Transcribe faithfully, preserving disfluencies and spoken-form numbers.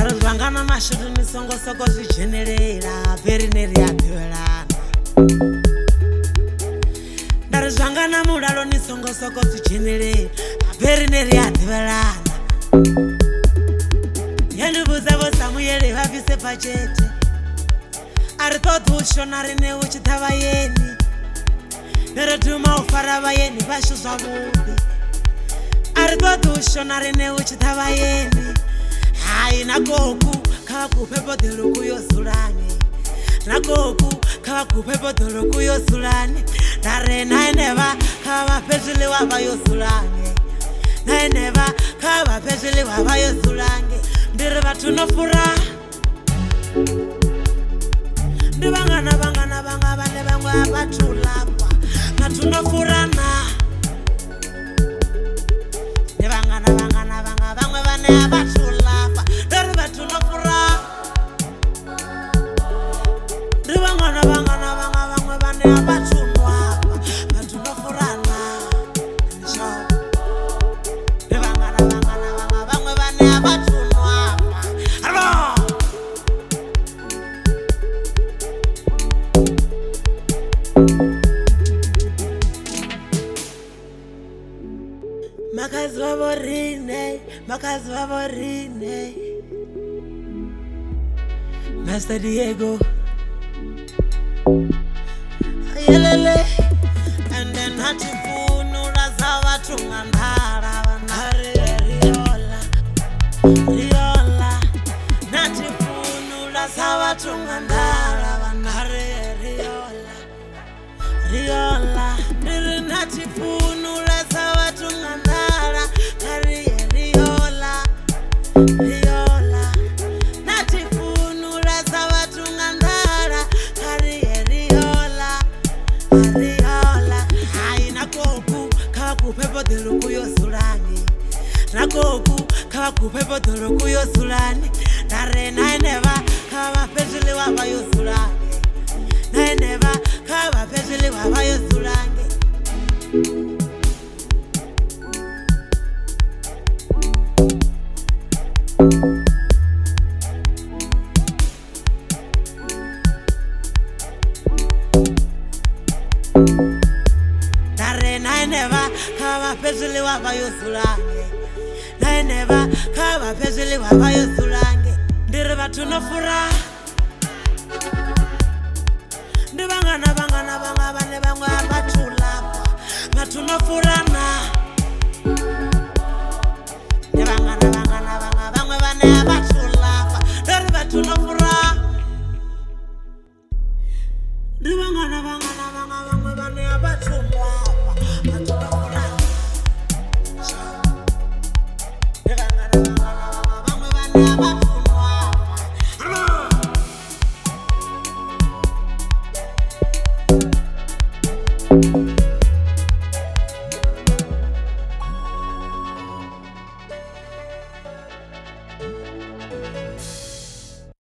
Ndarizvangana mashudu nisongosoko zvigenerera Veri neriyadzivelana Ndarizvangana mudalo nisongosoko zvigenerera Veri neriyadzivelana Yandibuza vosamuyele vabvise pachete Ari todhi ushonari neuchitava yeni Neretuma ufara vayeni vashu zvavuvi Ari todhi ushonari neuchitava yeni Hai nakoku kavakupe bodhero kuyozulane Nakoku kavakupe bodhero kuyozulane Nare naineva kavapezvili wavayozulane Naineva kavapezvili wavayozulane Ndiri vatunofura Ndivangana vangana vanga vane vangwe avatulapa Vatunofurana Ndivangana vangana vanga vangwe vane avatulapa Ndiri vatunofura Ndivangana vangana vanga vangwe vane avatunwapa Vatunofurana Ndivangana vangana vanga vangwe vane avatunwapa Hello Makazi vavorine, makazi vavorine Master Diego Ayelele And then hatifunu razava tungandara Vanare riola Riola Natifunu razava tungandara Vanare riola Riola Niri natifunu razava tungandara Kari riola Riola Natifunu razava tungandara Kari riola Riola Hai nakoku kavakupe bodhero kuyozulane Nakoku kavakupe bodhero kuyozulane Nare naineva kavapezvili wavayozulane Naineva kavapezvili wavayozulane Nare naineva kavapezvili wavayozulane Naineva kavapezvili wavayozulane Ndiri vatunofura Ndivangana vangana vanga vane vangwe avatulapa Vatunofurana Ndivangana vangana vanga vangwe vane avatulapa